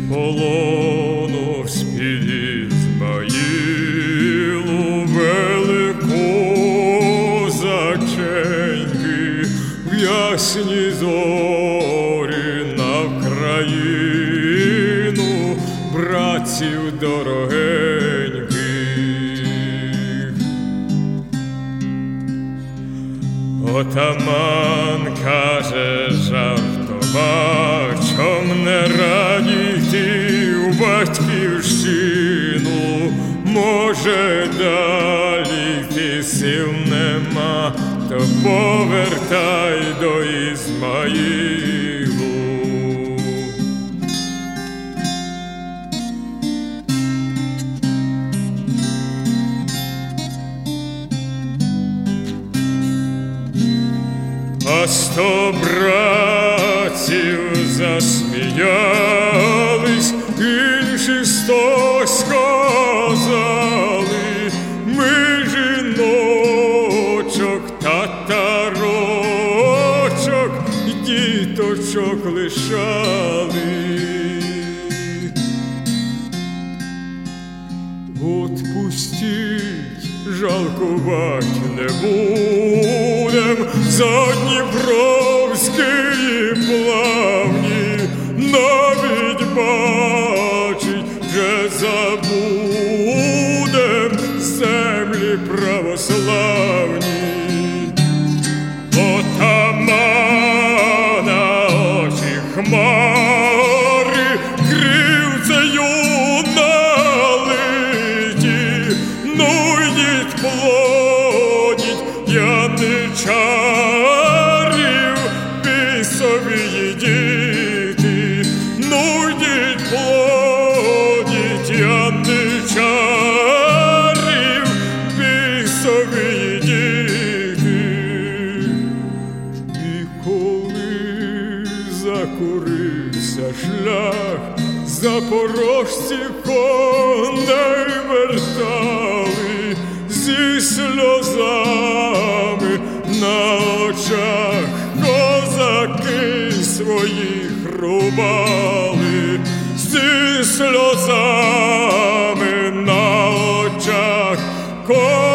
полону з-під Ізмаїлу вели козаченьки в ясні зорі на Вкраїну братців дорогеньких. Отаман каже жартома, чом не раді йти в батьківщину, може далі йти сил нема, то повертай до Ізмаїлу. А 100 братців засміялись, інші 100 сказали: ми жіночок, татарочок і діточок лишали. Отпустіть, жалкувать не будем за Дніпровської плавні, навіть бачить вже забудем землі православні. Отамана очі хмари кривцею налиті, ну йдіть плодіть яничарів, бісові діти, ну йдіть плодіть яничарів, бісові діти. І коли закурився шлях, запорожці коней вертали зі сльозами на очах, козаки своїх рубали зі сльозами на очах.